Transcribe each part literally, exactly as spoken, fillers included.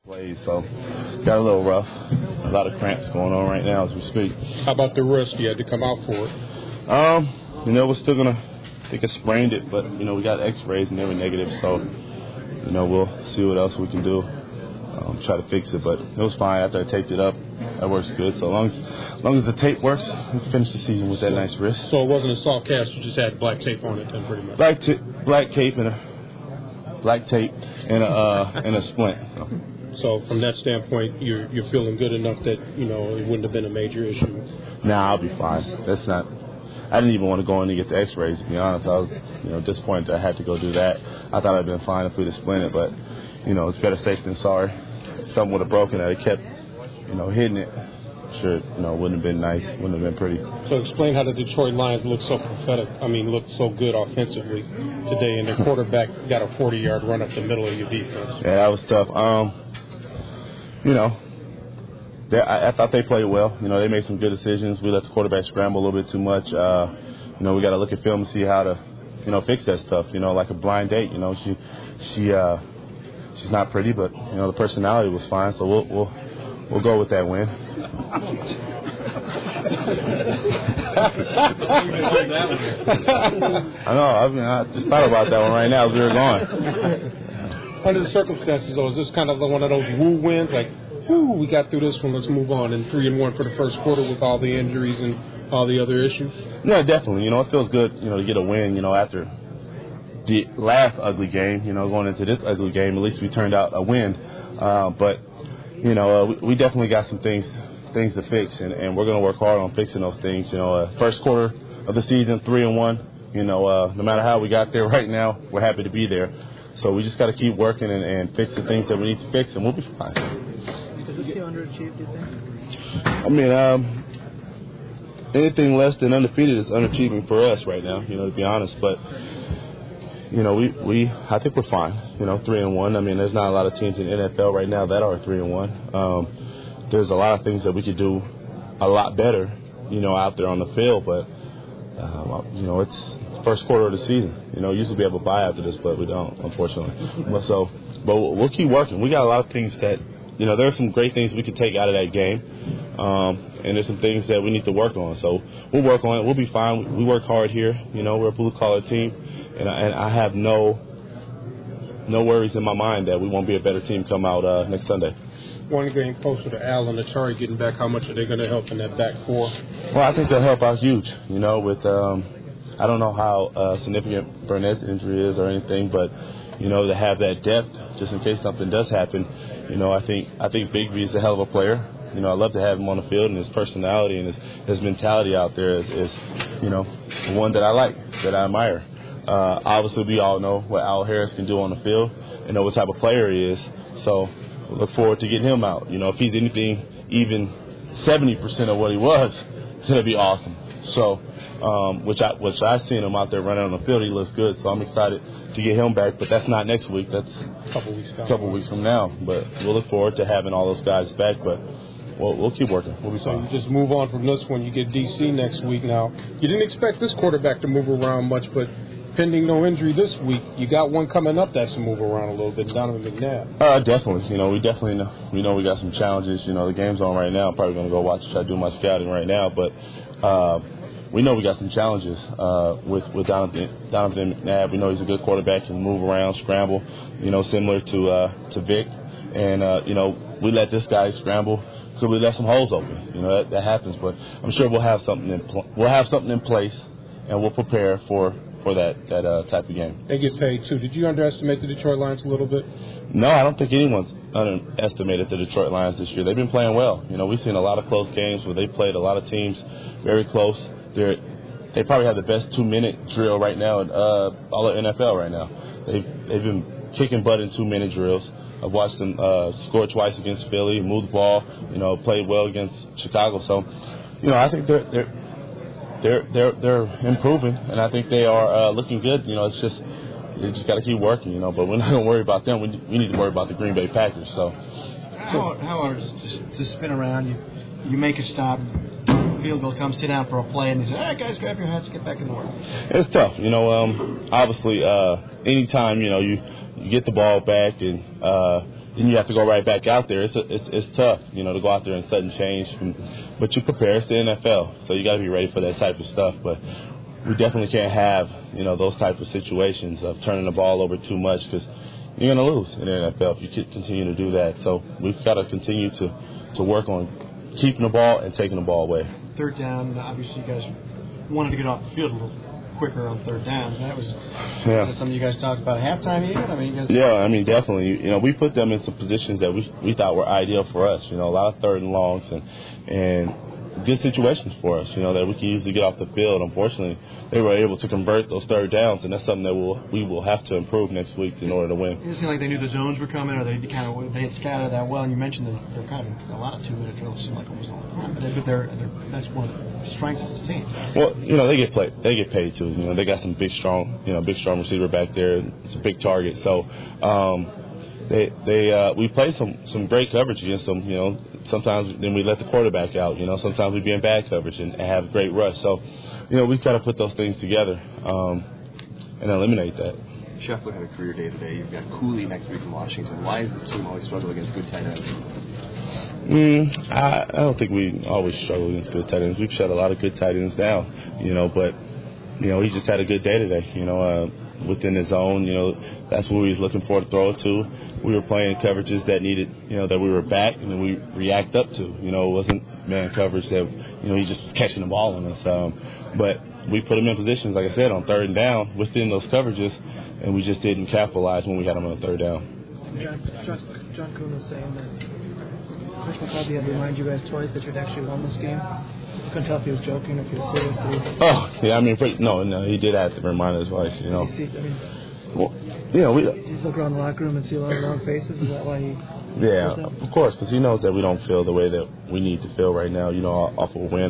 Plays, so got a little rough. A lot of cramps going on right now as we speak. How about the wrist? You had to come out for it. Um, you know, we're still gonna. I think I sprained it, but you know, we got X-rays and they were negative, so you know, we'll see what else we can do. Um, try to fix it, but it was fine after I taped it up. That works good. So as long as, as long as the tape works, we can finish the season with that nice wrist. So it wasn't a soft cast. You just had black tape on it, then, pretty much. Black t- black tape and a black tape and a uh, and a splint. So. So from that standpoint, you're you're feeling good enough that, you know, it wouldn't have been a major issue? Nah, I'll be fine. That's not. I didn't even want to go in and get the X-rays. To be honest, I was you know disappointed that I had to go do that. I thought I'd been fine if we'd have splinted, but you know it's better safe than sorry. Something would have broken it. I kept you know hitting it. Sure, you know wouldn't have been nice. Wouldn't have been pretty. So explain how the Detroit Lions look so prophetic. I mean, look so good offensively today, and the quarterback got a forty-yard run up the middle of your defense. Yeah, that was tough. Um. You know, I, I thought they played well. You know, they made some good decisions. We let the quarterback scramble a little bit too much. Uh, you know, we got to look at film and see how to, you know, fix that stuff. You know, like a blind date. You know, she, she, uh, she's not pretty, but you know, the personality was fine. So we'll, we'll, we'll go with that win. I know. I mean, I just thought about that one right now as we were going. Under the circumstances, though, is this kind of one of those woo wins? Like, whoo, we got through this one, let's move on. And three and one for the first quarter with all the injuries and all the other issues? Yeah, definitely. You know, it feels good, you know, to get a win, you know, after the last ugly game, you know, going into this ugly game. At least we turned out a win. Uh, but, you know, uh, we, we definitely got some things things to fix, and, and we're going to work hard on fixing those things. You know, uh, first quarter of the season, three and one. You know, uh, no matter how we got there right now, we're happy to be there. So we just got to keep working and, and fix the things that we need to fix, and we'll be fine. Is this your underachieved, do you think? I mean, um, anything less than undefeated is underachieving for us right now, you know, to be honest. But, you know, we, we I think we're fine, you know, three and one. I mean, there's not a lot of teams in the N F L right now that are three and one. Um, there's a lot of things that we could do a lot better, you know, out there on the field. But, uh, you know, it's first quarter of the season. You know, used to be able to buy after this, but we don't, unfortunately. But so, but we'll keep working. We got a lot of things that, you know, there's some great things we could take out of that game, um, and there's some things that we need to work on. So we'll work on it. We'll be fine. We work hard here. You know, we're a blue collar team, and I, and I have no no worries in my mind that we won't be a better team come out uh, next Sunday. One game closer to Al and Atari getting back. How much are they going to help in that back four? Well, I think they'll help out huge. You know, with um, I don't know how uh, significant Burnett's injury is or anything, but you know, to have that depth just in case something does happen. You know, I think I think Bigbie is a hell of a player. You know, I love to have him on the field, and his personality and his, his mentality out there is, is, you know, one that I like, that I admire. Uh, obviously, we all know what Al Harris can do on the field and know what type of player he is. So, we look forward to getting him out. You know, if he's anything even seventy percent of what he was, it's going to be awesome. So, um, which I which I've seen him out there running on the field, he looks good. So I'm excited to get him back. But that's not next week. That's a couple weeks a couple weeks from now. But we'll look forward to having all those guys back. But we'll, we'll keep working. We'll be so fine. you just move on from this one. You get D C next week. Now, you didn't expect this quarterback to move around much, but pending no injury this week, you got one coming up that's to move around a little bit, Donovan McNabb. Uh, definitely. You know, we definitely know, we know we got some challenges. You know, the game's on right now. I'm probably going to go watch it, try to do my scouting right now. But uh, we know we got some challenges uh, with, with Donovan, Donovan McNabb. We know he's a good quarterback, can move around, scramble, you know, similar to uh, to Vic. And, uh, you know, we let this guy scramble because we left some holes open. You know, that, that happens. But I'm sure we'll have something in pl- we'll have something in place, and we'll prepare for for that, that uh, type of game. They get paid, too. Did you underestimate the Detroit Lions a little bit? No, I don't think anyone's underestimated the Detroit Lions this year. They've been playing well. You know, we've seen a lot of close games where they played a lot of teams very close. They're, they probably have the best two-minute drill right now in uh, all of N F L right now. They've, they've been kicking butt in two-minute drills. I've watched them uh, score twice against Philly, move the ball, you know, played well against Chicago. So, you know, I think they're they're They're they're they're improving, and I think they are uh, looking good. You know, it's just you just got to keep working. You know, but we're not going to worry about them. We we need to worry about the Green Bay Packers. So, how how hard is it to, to spin around? You you make a stop, field goal comes, sit down for a play, and you say, "All right, guys, grab your hats, get back in the work." It's tough. You know, um, obviously, uh, anytime you know you, you get the ball back and uh, and you have to go right back out there. It's a, it's it's tough, you know, to go out there and sudden change. And, but you prepare. It's the N F L, so you got to be ready for that type of stuff. But we definitely can't have, you know, those type of situations of turning the ball over too much because you're going to lose in the N F L if you continue to do that. So we've got to continue to, to work on keeping the ball and taking the ball away. Third down, obviously you guys wanted to get off the field a little quicker on third downs. That was, yeah. was that something you guys talked about at halftime even? I mean, you guys... Yeah, I mean, definitely. You know, we put them in some positions that we we thought were ideal for us. You know, a lot of third and longs and and good situations for us, you know, that we can easily get off the field. Unfortunately, they were able to convert those third downs, and that's something that we'll, we will have to improve next week in order to win. It seemed like they knew the zones were coming, or they kind of they had scouted that well. And you mentioned that they're kind of a lot of two-minute drills seem like almost all the time, but they're, they're, they're, that's one of the strengths of this team. Well, you know, they get played, they get paid too. You know, they got some big, strong, you know, big, strong receiver back there. It's a big target, so. Um, They they uh, we play some, some great coverage against them. You know, sometimes then we let the quarterback out. You know, sometimes we be in bad coverage and have great rush. So, you know, we try to put those things together um, and eliminate that. Scheffler had a career day today. You've got Cooley next week in Washington. Why does the team always struggle against good tight ends? Mm, I, I don't think we always struggle against good tight ends. We've shut a lot of good tight ends down. You know, but you know he just had a good day today. You know. Uh, within his zone, you know, that's what we was looking for to throw it to. We were playing coverages that needed, you know, that we were back and then we react up to. You know, it wasn't man coverage that, you know, he just was catching the ball on us. Um, but we put him in positions, like I said, on third and down within those coverages, and we just didn't capitalize when we had him on third down. John, John Kuhn was saying that Coach McCarthy had to remind you guys twice that you'd actually won this game. I couldn't tell if he was joking, if he was serious. Too. Oh, yeah, I mean, pretty, no, no, he did have to remind us twice, you know. You see, I mean, well, you know, we. Do you look around the locker room and see a lot of long faces? Is that why he? Yeah, of course, because he knows that we don't feel the way that we need to feel right now, you know, off of a win.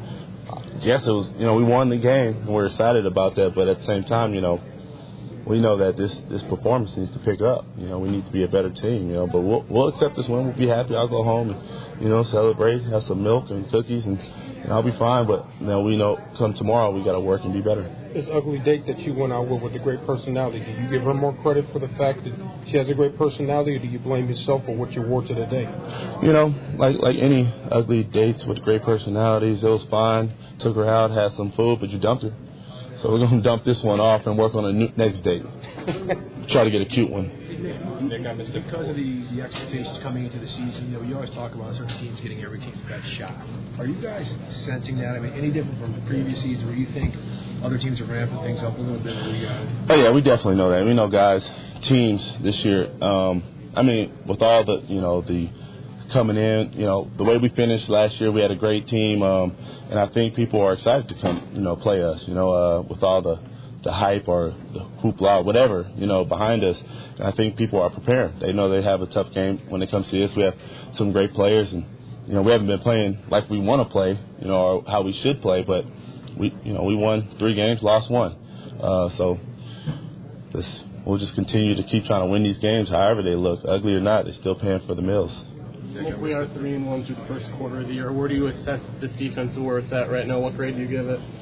Yes, it was, you know, we won the game, and we're excited about that, but at the same time, you know, we know that this, this performance needs to pick up. You know, we need to be a better team, you know, but we'll, we'll accept this win. We'll be happy. I'll go home and, you know, celebrate, have some milk and cookies, and, and I'll be fine. But, you know, we know come tomorrow we got to work and be better. This ugly date that you went out with with a great personality, do you give her more credit for the fact that she has a great personality, or do you blame yourself for what you wore to the day? You know, like like any ugly dates with great personalities, it was fine. Took her out, had some food, but you dumped her. So we're going to dump this one off and work on a new, next date. Try to get a cute one. Nick, I missed it. Because of the, the expectations coming into the season, you know, you always talk about certain teams getting every team's best shot. Are you guys sensing that? I mean, any different from the previous season where you think other teams are ramping things up a little bit? We, uh... Oh, yeah, we definitely know that. We know guys, teams this year, um, I mean, with all the, you know, the coming in, you know, the way we finished last year, we had a great team, um, and I think people are excited to come, you know, play us, you know, uh, with all the, the hype or the hoopla, whatever, you know, behind us. And I think people are prepared. They know they have a tough game when they come see us. We have some great players, and, you know, we haven't been playing like we want to play, you know, or how we should play, but we, you know, we won three games, lost one. Uh, so this, we'll just continue to keep trying to win these games, however they look. Ugly or not, they're still paying for the meals. We are three and one through the first quarter of the year. Where do you assess this defense and where it's at right now? What grade do you give it?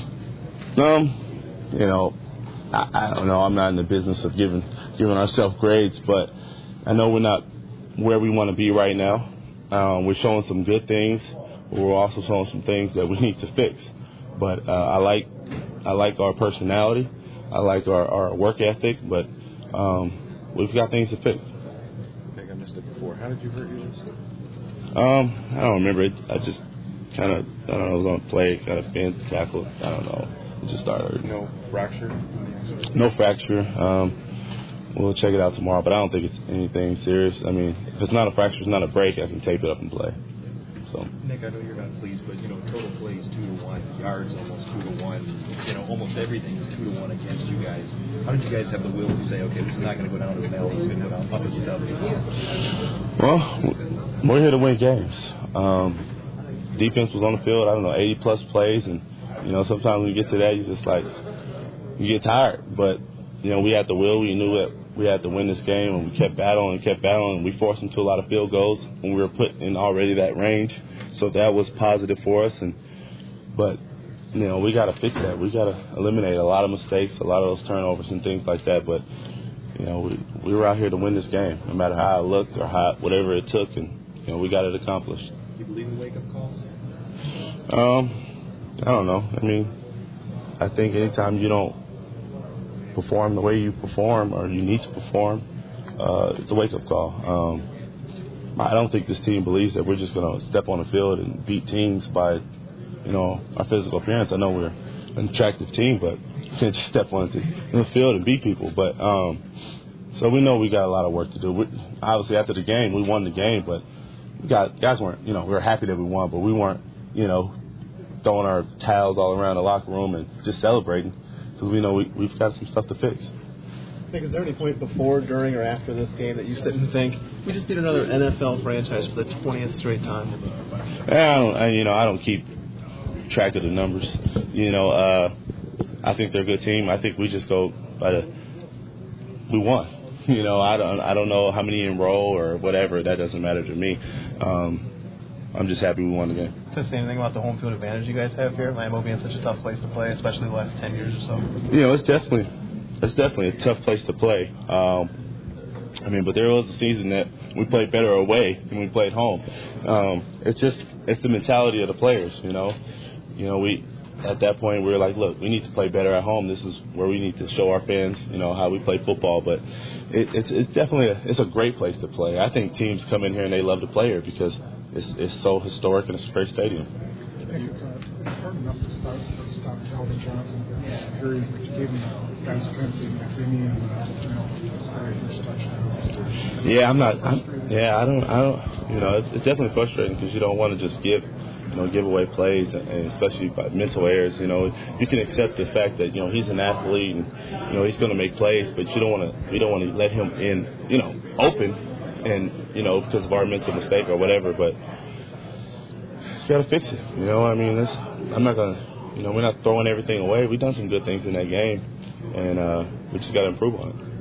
Um, you know, I, I don't know. I'm not in the business of giving giving ourselves grades, but I know we're not where we want to be right now. Um, we're showing some good things, but we're also showing some things that we need to fix. But uh, I like I like our personality. I like our, our work ethic, but um, we've got things to fix. Before. How did you hurt your wrist? Um, I don't remember it. I just kind of, I don't know, I was on play, kind of bent, tackled. I don't know. It just started hurting. No fracture? No fracture. Um, we'll check it out tomorrow, but I don't think it's anything serious. I mean, if it's not a fracture, it's not a break, I can tape it up and play. So. Nick, I know you're not pleased, but, you know, total plays two to one, yards almost two to one. You know, almost everything is two to one against you guys. How did you guys have the will to say, okay, this is not going to go down as an L, this is going to go down up as a W? Well, we're here to win games. Um, defense was on the field, I don't know, eighty plus plays, and, you know, sometimes when you get to that, you just like, you get tired. But, you know, we had the will, we knew that we had to win this game, and we kept battling and kept battling, and we forced them to a lot of field goals when we were put in already that range. So that was positive for us. And but, you know, we got to fix that. We got to eliminate a lot of mistakes, a lot of those turnovers and things like that. But, you know, we, we were out here to win this game, no matter how it looked or how whatever it took, and you know, we got it accomplished. You believe in wake-up calls? Um, I don't know. I mean, I think anytime you don't perform the way you perform or you need to perform, uh, it's a wake-up call. Um, I don't think this team believes that we're just going to step on the field and beat teams by, you know, our physical appearance. I know we're an attractive team, but you can't just step on the, in the field and beat people. But um, so we know we got a lot of work to do. We, obviously, after the game, we won the game, but we got, guys weren't, you know, we were happy that we won, but we weren't, you know, throwing our towels all around the locker room and just celebrating because we know we, we've got some stuff to fix. Nick, is there any point before, during, or after this game that you sit and think, we just beat another N F L franchise for the twentieth straight time? Yeah, I don't, I, you know, I don't keep track of the numbers. You know, uh, I think they're a good team. I think we just go by the, we won. You know, I don't, I don't know how many enroll or whatever. That doesn't matter to me. Um, I'm just happy we won the game. Does it say anything about the home field advantage you guys have here? Lambeau being such a tough place to play, especially the last ten years or so. You know, it's definitely, it's definitely a tough place to play. Um, I mean, but there was a season that we played better away than we played home. Um, it's just, it's the mentality of the players. You know, you know, we at that point we were like, look, we need to play better at home. This is where we need to show our fans, you know, how we play football. But it, it's, it's definitely a, it's a great place to play. I think teams come in here and they love to play here because it's, it's so historic and it's a great stadium. It's, uh, it's hard enough to stop, to stop Calvin Johnson. Very gave him guys strength at Vinny and uh, you know, his very first touchdown. Yeah, I'm not. I'm, yeah, I don't. I don't. You know, it's, it's definitely frustrating because you don't want to just give, you know, give away plays, and especially by mental errors. You know, you can accept the fact that you know he's an athlete and you know he's going to make plays, but you don't want to. You don't want to let him in, you know, open, and you know because of our mental mistake or whatever. But you got to fix it. You know, I mean, it's, I'm not gonna. You know, we're not throwing everything away. We've done some good things in that game, and uh, we just got to improve on it.